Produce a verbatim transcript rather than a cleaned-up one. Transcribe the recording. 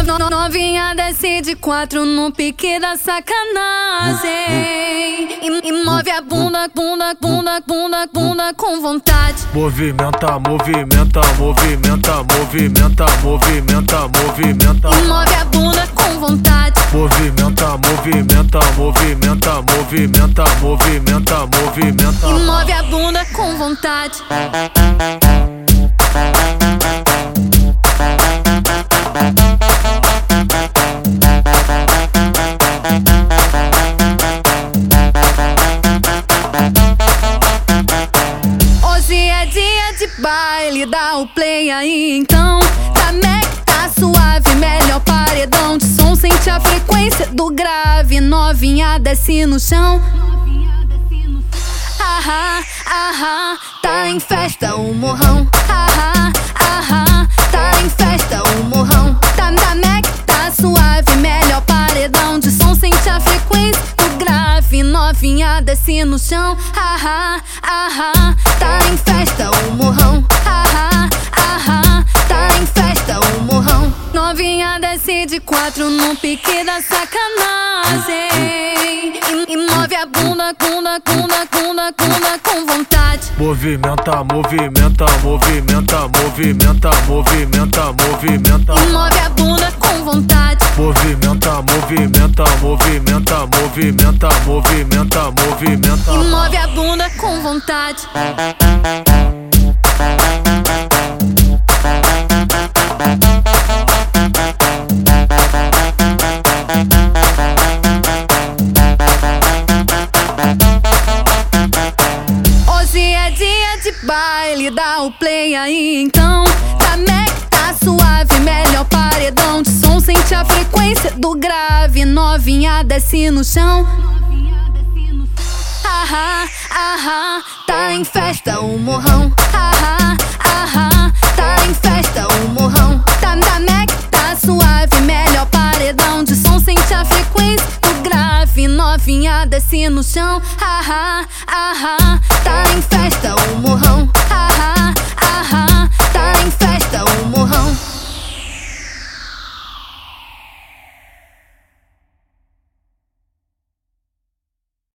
no, no, novinha desce de quatro no pique da sacanagem. E, e move a bunda, bunda, bunda, bunda, bunda com vontade. Movimenta, movimenta, movimenta, movimenta, movimenta, movimenta. E move a bunda com vontade. Movimenta, movimenta, movimenta, movimenta, movimenta, movimenta. E move a bunda com vontade. Hoje é dia de baile, dá o play aí então. Tá Mac, tá suave, melhor paredão de som. Sente a frequência do grave, novinha desce no chão. Ahá, ahá, tá em festa o morrão. Ahá, ahá, tá em festa o morrão. Tá na Mac, tá suave, melhor paredão de som. Sente a frequência do grave, novinha desce no chão. Ahá, ahá, tá em festa o morrão. Ahá, ahá, tá em festa o morrão. Novinha desce de quatro no pique da sacanagem. E, e move a bunda, bunda, bunda, bunda, bunda com vontade. Movimenta, movimenta, movimenta, movimenta, movimenta, movimenta. E move a bunda com vontade. Movimenta, movimenta, movimenta, movimenta, movimenta, movimenta. E move a bunda com vontade. Hoje é dia de baile, dá o play aí então. Tá Mac, tá suave, melhor paredão de som. Sente a frequência do grave, novinha desce no chão. Ahá, ahá, tá em festa o morrão. Ahá, ahá, tá em festa o morrão. Tá na Mac, tá suave, melhor paredão de som. Sente a frequência do grave, novinha desce no chão. Ahá, ahá, tá em festa o morrão. Ahá,